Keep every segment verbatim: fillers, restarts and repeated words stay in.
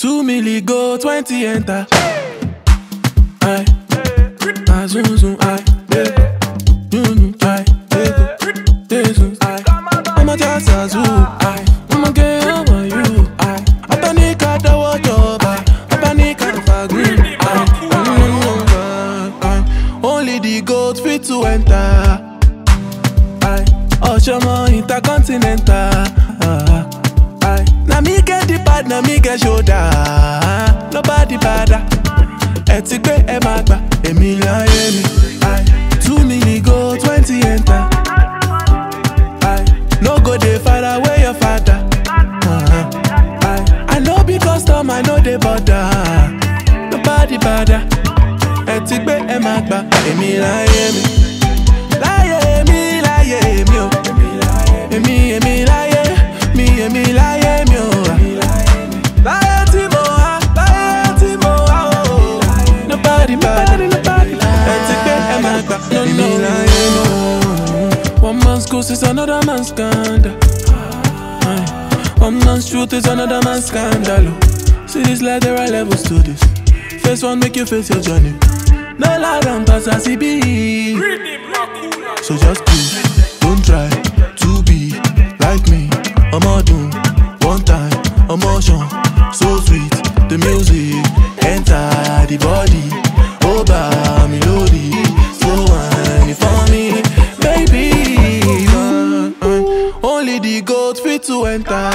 Two milli go, twenty enter. Aye, aye, zoom zoom, aye, yeah. Zoom aye, yeah. Yeah, zoom, aye. I'ma just a zoom, aye. I'ma get over you, aye. I panic at the water, aye. I panic at the green, aye. Aye. Only the goat fit to enter, aye. Oshama intercontinental, aye. Aye. Now me get the pad, now me get shoulder. Nobody bada. Etikbe e magba, emi láyé mi. Aye. Two milli go, twenty enter. Aye. No go dey far away your father. Uh-huh. Aye. I know be custom, I know they bother. Nobody bada. Etikbe e magba, emi láyé mi. Láyé mi, láyé mi o. Emi, emi láyé, mi, emi láyé mi o. Láyé tí mo wá, láyé tí mo wá o. Nobody bad, nobody bad. Etikbe e magba, emi láyé mi o. One man's ghost is another man's scandal. Aye. One man's truth is another man's scandal. See this life, there are levels to this. Face one make you face your journey. No lie down, pass as it be. So just do, don't try to be like me. I'm a doom, one time, emotion, so sweet. The music enter the body. Oba me lodi, so whine for me, baby. Uh, uh, only the goat fit to enter.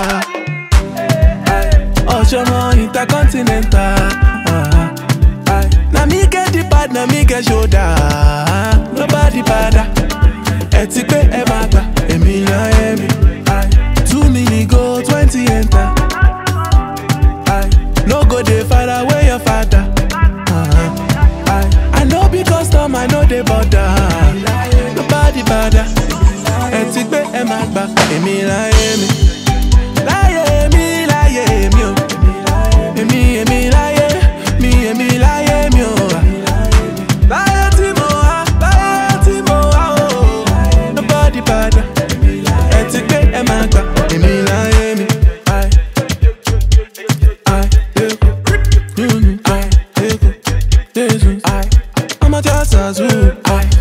Oshama intercontinental. Uh, uh, now me get the pad, now me get shoulder. Nobody bada. Etikbe e magba, emi láyé mi. Two milli go, twenty enter. Aye. No go dey far away your father. Uh-huh. Aye. I know be custom, I know they bother. Nobody bada. Etikbe e magba, emi láyé mi. Láyé mi, láyé mi o. Emi, emi láyé, mi, emi láyé mi o. Láyé tí mo wá, láyé tí mo wá o. Nobody bada. Etikbe e magba, emi láyé mi. Aye. Aye, yeah. Mm, aye, yeah. Yeah, zoom, aye. I'ma just a zoom, aye.